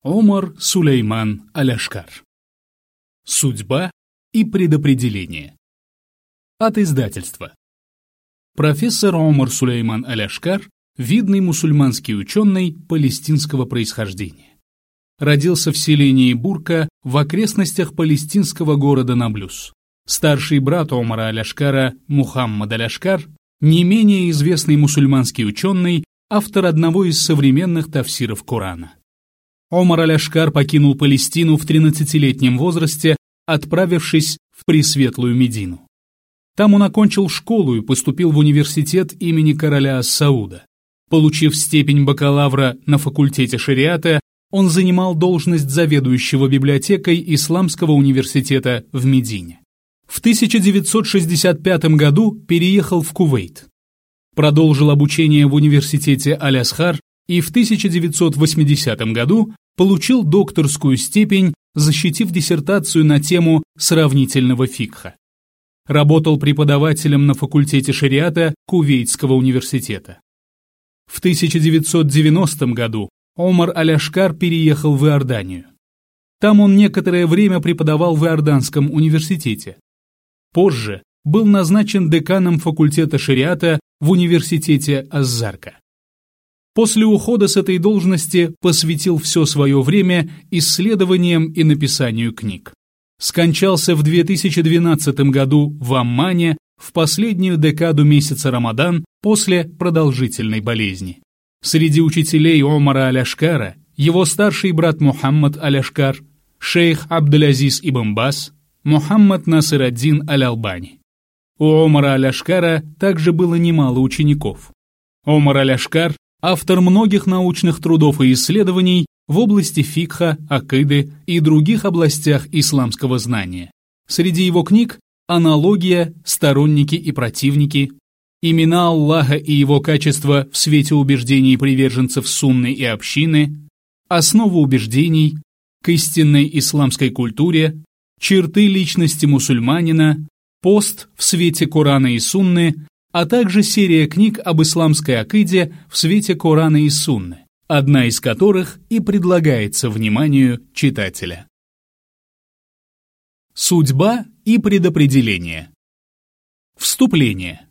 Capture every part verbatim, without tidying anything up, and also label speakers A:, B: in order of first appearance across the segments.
A: Омар Сулейман Аль-Ашкар. Судьба и предопределение. От издательства. Профессор Омар Сулейман Аль-Ашкар – видный мусульманский ученый палестинского происхождения. Родился в селении Бурка в окрестностях палестинского города Наблюс. Старший брат Омара Аль-Ашкара Мухаммад Аль-Ашкар – не менее известный мусульманский ученый, автор одного из современных тафсиров Корана. Омар Аль-Ашкар покинул Палестину в тринадцатилетнем возрасте, отправившись в Пресветлую Медину. Там он окончил школу и поступил в университет имени короля Ас-Сауда. Получив степень бакалавра на факультете шариата, он занимал должность заведующего библиотекой Исламского университета в Медине. В тысяча девятьсот шестьдесят пятом году переехал в Кувейт. Продолжил обучение в университете Аль-Азхар и в тысяча девятьсот восьмидесятом году получил докторскую степень, защитив диссертацию на тему сравнительного фикха. Работал преподавателем на факультете шариата Кувейтского университета. В тысяча девятьсот девяностом году Омар Аль-Ашкар переехал в Иорданию. Там он некоторое время преподавал в Иорданском университете. Позже был назначен деканом факультета шариата в университете Аз-Зарка. После ухода с этой должности посвятил все свое время исследованиям и написанию книг. Скончался в две тысячи двенадцатом году в Аммане в последнюю декаду месяца Рамадан после продолжительной болезни. Среди учителей Омара Аль-Ашкара его старший брат Мухаммад Аль-Ашкар, шейх Абдул-Азиз ибн Бас, Мухаммад Насир ад-Дин Аль-Албани. У Омара Аль-Ашкара также было немало учеников. Омар Аль-Ашкар – автор многих научных трудов и исследований в области фикха, акиды и других областях исламского знания. Среди его книг «Аналогия», «Сторонники и противники», «Имена Аллаха и его качества в свете убеждений приверженцев сунны и общины», «Основа убеждений», «К истинной исламской культуре», «Черты личности мусульманина», «Пост в свете Корана и сунны», а также серия книг об исламской акиде в свете Корана и сунны, одна из которых и предлагается вниманию читателя. Судьба и предопределение. Вступление.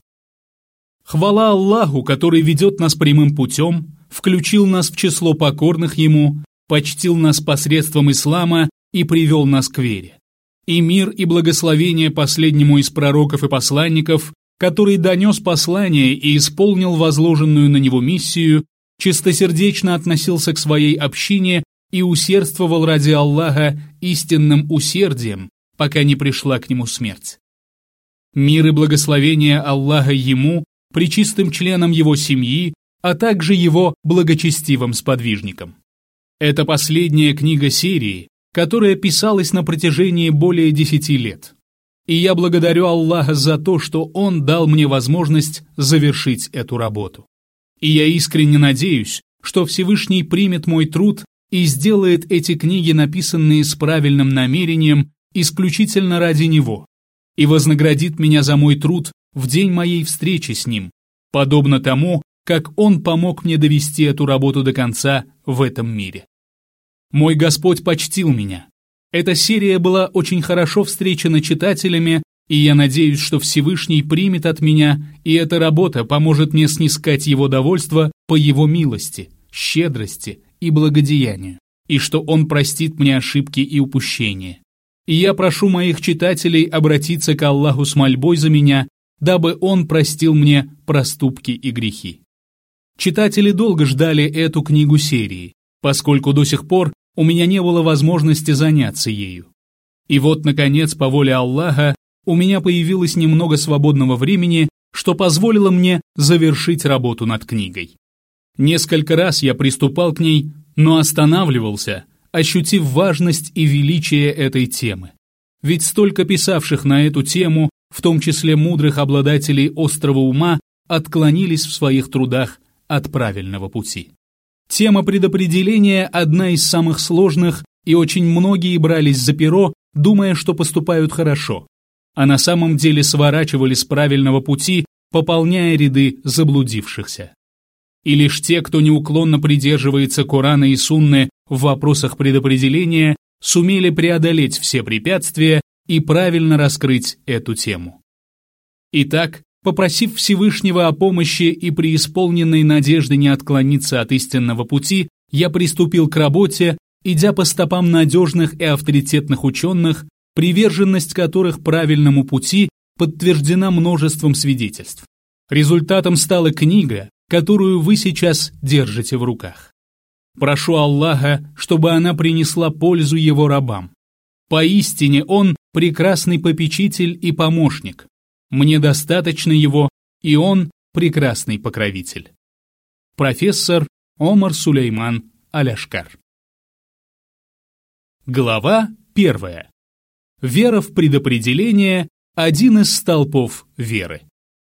A: Хвала Аллаху, который ведет нас прямым путем, включил нас в число покорных Ему, почтил нас посредством ислама и привел нас к вере. И мир и благословение последнему из пророков и посланников, который донес послание и исполнил возложенную на него миссию, чистосердечно относился к своей общине и усердствовал ради Аллаха истинным усердием, пока не пришла к нему смерть. Мир и благословение Аллаха ему, пречистым членам его семьи, а также его благочестивым сподвижникам. Это последняя книга серии, которая писалась на протяжении более десяти лет. И я благодарю Аллаха за то, что Он дал мне возможность завершить эту работу. И я искренне надеюсь, что Всевышний примет мой труд и сделает эти книги, написанные с правильным намерением, исключительно ради Него, и вознаградит меня за мой труд в день моей встречи с Ним, подобно тому, как Он помог мне довести эту работу до конца в этом мире. Мой Господь почтил меня. Эта серия была очень хорошо встречена читателями, и я надеюсь, что Всевышний примет от меня, и эта работа поможет мне снискать Его довольство по Его милости, щедрости и благодеянию, и что Он простит мне ошибки и упущения. И я прошу моих читателей обратиться к Аллаху с мольбой за меня, дабы Он простил мне проступки и грехи. Читатели долго ждали эту книгу серии, поскольку до сих пор у меня не было возможности заняться ею. И вот, наконец, по воле Аллаха, у меня появилось немного свободного времени, что позволило мне завершить работу над книгой. Несколько раз я приступал к ней, но останавливался, ощутив важность и величие этой темы. Ведь столько писавших на эту тему, в том числе мудрых обладателей острого ума, отклонились в своих трудах от правильного пути. Тема предопределения одна из самых сложных, и очень многие брались за перо, думая, что поступают хорошо, а на самом деле сворачивали с правильного пути, пополняя ряды заблудившихся. И лишь те, кто неуклонно придерживается Корана и Сунны в вопросах предопределения сумели преодолеть все препятствия и правильно раскрыть эту тему. Итак, попросив Всевышнего о помощи и преисполненной надежды не отклониться от истинного пути, я приступил к работе, идя по стопам надежных и авторитетных ученых, приверженность которых правильному пути подтверждена множеством свидетельств. Результатом стала книга, которую вы сейчас держите в руках. Прошу Аллаха, чтобы она принесла пользу его рабам. Поистине он прекрасный попечитель и помощник. Мне достаточно его, и он прекрасный покровитель. Профессор Омар Сулейман Аль-Ашкар. Глава первая. Вера в предопределение – один из столпов веры.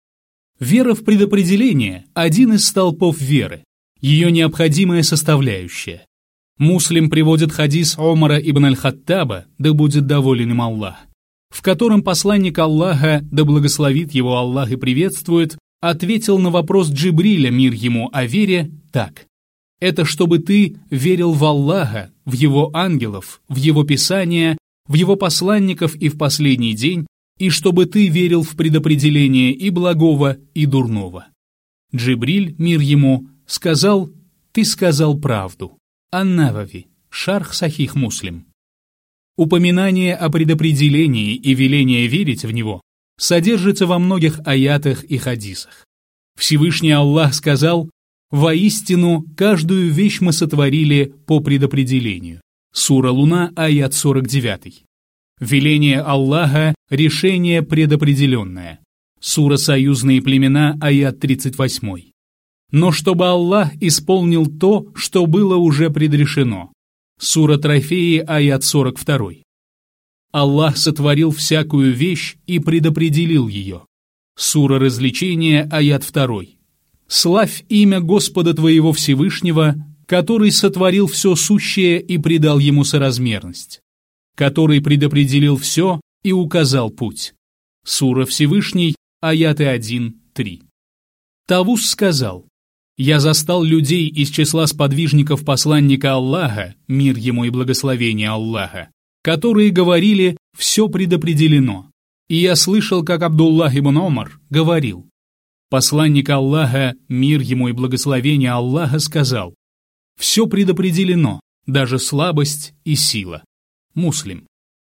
A: Вера в предопределение – один из столпов веры, ее необходимая составляющая. Муслим приводит хадис Омара ибн аль-Хаттаба, да будет доволен им Аллах, в котором посланник Аллаха, да благословит его Аллах и приветствует, ответил на вопрос Джибриля, мир ему, о вере так: «Это чтобы ты верил в Аллаха, в его ангелов, в его писания, в его посланников и в последний день, и чтобы ты верил в предопределение и благого, и дурного». Джибриль, мир ему, сказал: «Ты сказал правду». Ан-Навави, Шарх Сахих Муслим. Упоминание о предопределении и веление верить в него содержится во многих аятах и хадисах. Всевышний Аллах сказал: «Воистину, каждую вещь мы сотворили по предопределению». Сура Луна, аят сорок девять. Веление Аллаха – решение предопределенное. Сура Союзные племена, аят тридцать восемь. Но чтобы Аллах исполнил то, что было уже предрешено. Сура Трофеи, аят сорок два. Аллах сотворил всякую вещь и предопределил ее. Сура Развлечения, аят два. Славь имя Господа твоего Всевышнего, который сотворил все сущее и придал ему соразмерность, который предопределил все и указал путь. Сура Всевышний, аяты один три. Тавус сказал: «Я застал людей из числа сподвижников посланника Аллаха, мир ему и благословение Аллаха, которые говорили: все предопределено. И я слышал, как Абдуллах ибн Омар говорил: посланник Аллаха, мир ему и благословение Аллаха, сказал: все предопределено, даже слабость и сила». Муслим.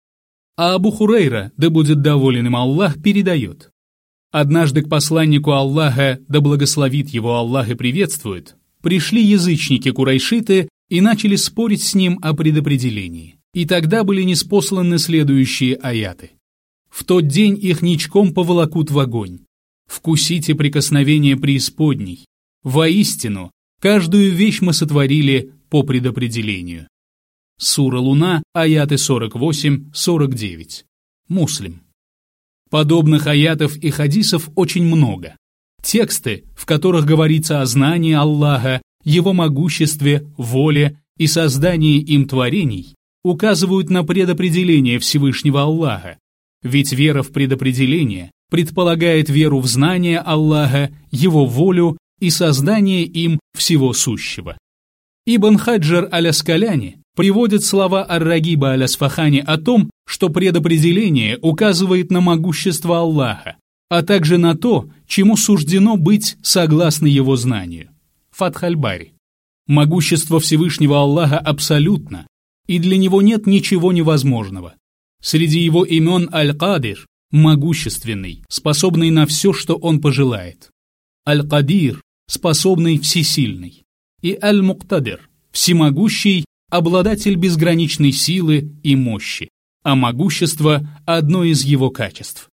A: А Абу Хурейра, да будет доволен им Аллах, передает: однажды к посланнику Аллаха, да благословит его Аллах и приветствует, пришли язычники-курайшиты и начали спорить с ним о предопределении. И тогда были ниспосланы следующие аяты: «В тот день их ничком поволокут в огонь. Вкусите прикосновение преисподней. Воистину, каждую вещь мы сотворили по предопределению». Сура Луна, аяты сорок восемь сорок девять. Муслим. Подобных аятов и хадисов очень много. Тексты, в которых говорится о знании Аллаха, его могуществе, воле и создании им творений, указывают на предопределение Всевышнего Аллаха, ведь вера в предопределение предполагает веру в знание Аллаха, его волю и создание им всего сущего. Ибн Хаджар аль-Аскаляни приводит слова Ар-Рагиба аль-Асфахани о том, что предопределение указывает на могущество Аллаха, а также на то, чему суждено быть согласно его знанию. Фатх аль-Бари. Могущество Всевышнего Аллаха абсолютно, и для него нет ничего невозможного. Среди его имен Аль-Кадир – могущественный, способный на все, что он пожелает. Аль-Кадир – способный всесильный. И Аль-Муктадир – всемогущий, обладатель безграничной силы и мощи, а могущество – одно из его качеств.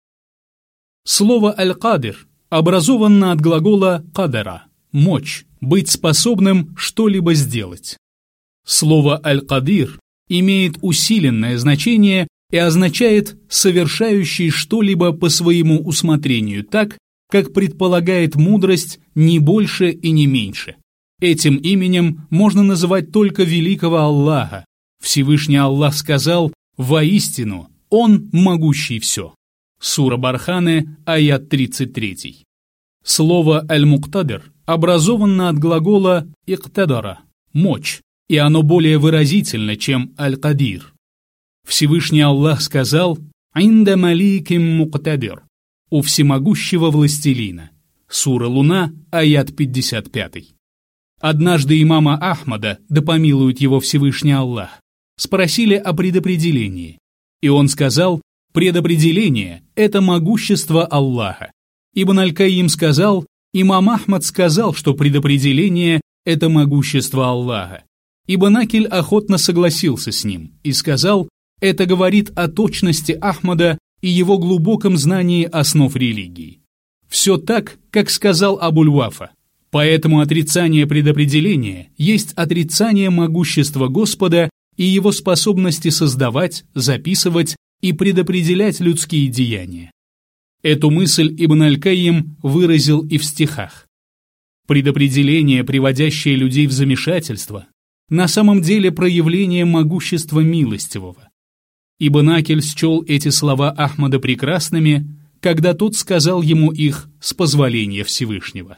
A: Слово «аль-кадир» образовано от глагола «кадара» – мочь, быть способным что-либо сделать. Слово «аль-кадир» имеет усиленное значение и означает «совершающий что-либо по своему усмотрению так, как предполагает мудрость, не больше и не меньше». Этим именем можно называть только великого Аллаха. Всевышний Аллах сказал: «Воистину, Он могущий все». Сура Барханы, аят тридцать три. Слово «аль-муктадир» образовано от глагола «иктадара» – «мочь», и оно более выразительно, чем Аль-Кадир. Всевышний Аллах сказал «Инда маликим муктадир» у всемогущего властелина. Сура Луна, аят пятьдесят пять. Однажды имама Ахмада, да помилует его Всевышний Аллах, спросили о предопределении, и он сказал «Предопределение – это могущество Аллаха». Ибн Аль-Каим сказал «Имам Ахмад сказал, что предопределение – это могущество Аллаха». Ибн Акиль охотно согласился с ним и сказал «Это говорит о точности Ахмада и его глубоком знании основ религии». Все так, как сказал Абуль-Вафа. Поэтому отрицание предопределения есть отрицание могущества Господа и его способности создавать, записывать и предопределять людские деяния. Эту мысль Ибн Аль-Каим выразил и в стихах. Предопределение, приводящее людей в замешательство, на самом деле проявление могущества милостивого. Ибн Акиль счел эти слова Ахмада прекрасными, когда тот сказал ему их с позволения Всевышнего.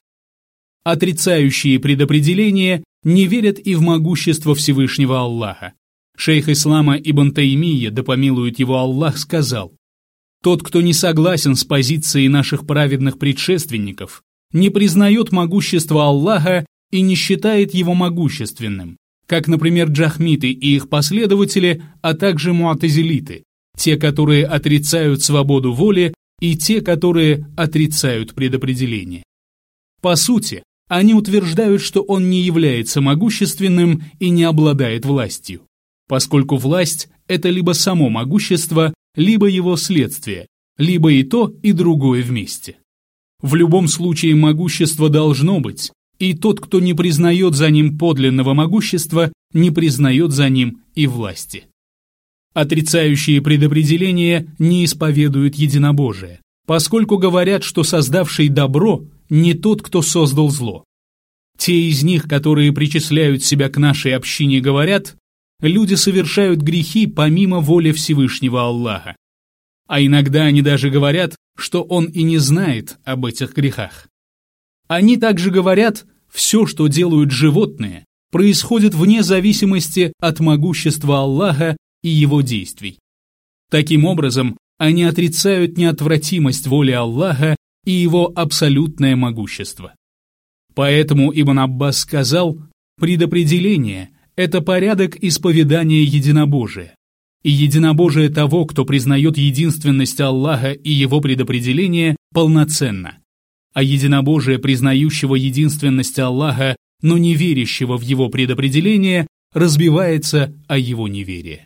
A: Отрицающие предопределение не верят и в могущество Всевышнего Аллаха. Шейх ислама Ибн Таймия, да помилует его Аллах, сказал: «Тот, кто не согласен с позицией наших праведных предшественников, не признает могущество Аллаха и не считает его могущественным, как, например, джахмиты и их последователи, а также муатазилиты, те, которые отрицают свободу воли, и те, которые отрицают предопределение. По сути, они утверждают, что он не является могущественным и не обладает властью, поскольку власть – это либо само могущество, либо его следствие, либо и то, и другое вместе. В любом случае могущество должно быть, и тот, кто не признает за ним подлинного могущества, не признает за ним и власти. Отрицающие предопределение не исповедуют единобожие, поскольку говорят, что создавший добро не тот, кто создал зло. Те из них, которые причисляют себя к нашей общине, говорят: люди совершают грехи помимо воли Всевышнего Аллаха. А иногда они даже говорят, что он и не знает об этих грехах. Они также говорят, все, что делают животные, происходит вне зависимости от могущества Аллаха и его действий. Таким образом, они отрицают неотвратимость воли Аллаха и его абсолютное могущество. Поэтому Ибн Аббас сказал: предопределение – это порядок исповедания единобожия. И единобожие того, кто признает единственность Аллаха и его предопределение, полноценно. А единобожие, признающего единственность Аллаха, но не верящего в его предопределение, разбивается о его неверие.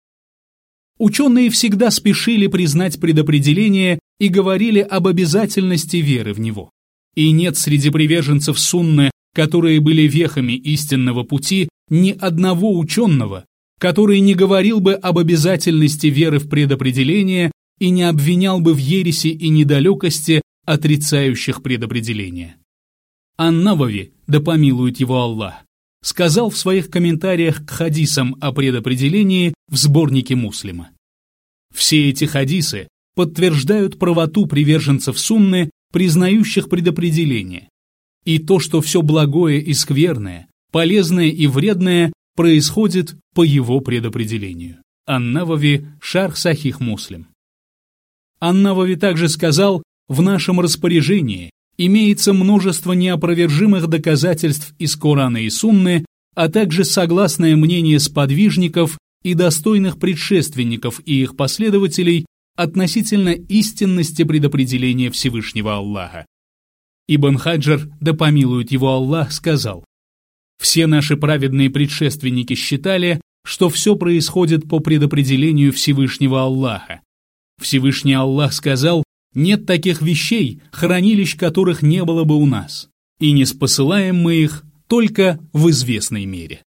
A: Ученые всегда спешили признать предопределение и говорили об обязательности веры в него. И нет среди приверженцев сунны, которые были вехами истинного пути, ни одного ученого, который не говорил бы об обязательности веры в предопределение и не обвинял бы в ереси и недалекости отрицающих предопределение. Ан-Навави, да помилует его Аллах, сказал в своих комментариях к хадисам о предопределении в сборнике Муслима: все эти хадисы подтверждают правоту приверженцев сунны, признающих предопределение, и то, что все благое и скверное, полезное и вредное происходит по его предопределению. Ан-Навави, Шарх Сахих Муслим. Ан-Навави также сказал: в нашем распоряжении имеется множество неопровержимых доказательств из Корана и Сунны, а также согласное мнение сподвижников и достойных предшественников и их последователей относительно истинности предопределения Всевышнего Аллаха. Ибн Хаджар, да помилует его Аллах, сказал: все наши праведные предшественники считали, что все происходит по предопределению Всевышнего Аллаха. Всевышний Аллах сказал: нет таких вещей, хранилищ которых не было бы у нас, и не спосылаем мы их только в известной мере.